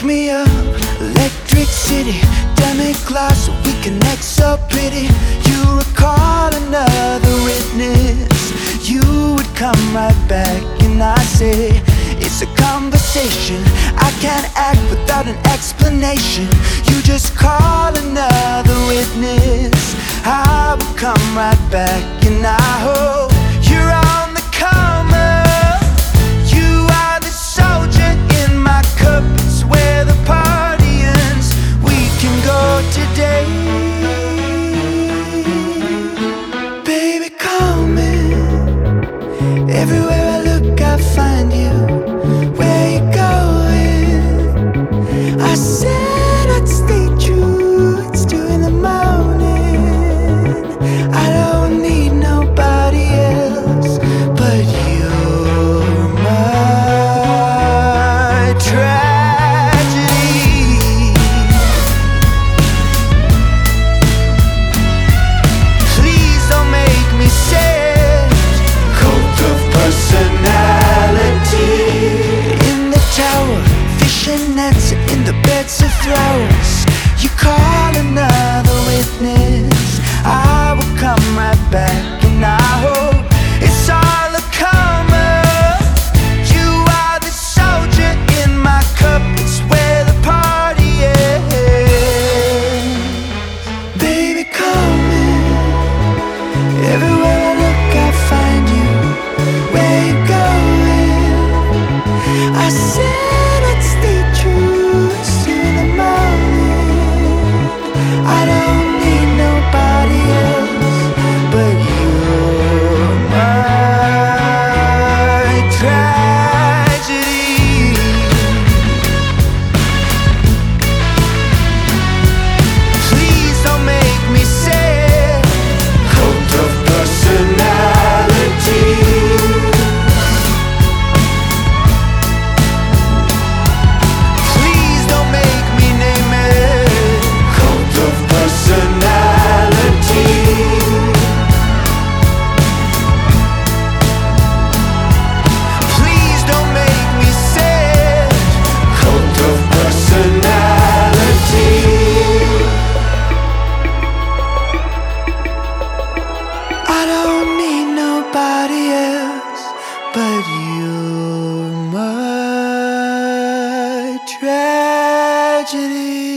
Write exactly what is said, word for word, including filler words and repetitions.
me up, electric city, demi-glace, so we connect so pretty. You recall another witness, you would come right back, and I say it's a conversation. I can't act without an explanation. You just call another witness, I would come right back, and I hope you're on the come up. You are the soldier in my cup, it's where the party ends. We can go today. Baby, call me. Everywhere I look, I find you. Where you going? I said I'd stay true. It's two in the morning. I don't need nobody else but you're my tragedy. Please don't make me sad. Cult of personality. In the tower, fishing nets in the beds of flowers. You call another witness, I will come right back, and I hope it's all a come up. You are the soldier in my cup, it's where the party ends. Baby, call me. Everywhere I look, I find you. Where you going? I said I'd stay true. It's two in the morning. I don't need nobody else but you're my tragedy. Please don't make me sad. Cult of personality. Please don't make me name it. Cult of personality. Please don't make me sad. Cult of personality. I don't need nobody else but you're my tragedy.